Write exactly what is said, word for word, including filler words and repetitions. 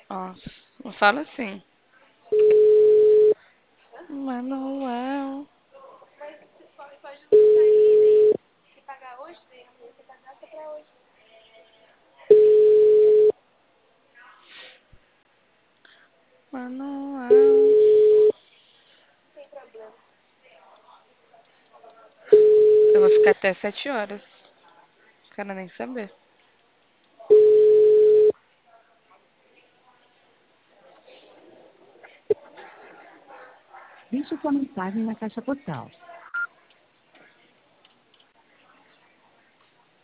Nossa, não fala assim. Manuel. Manuel. Eu vou ficar até sete horas. Quero nem saber. Deixe sua mensagem na caixa postal.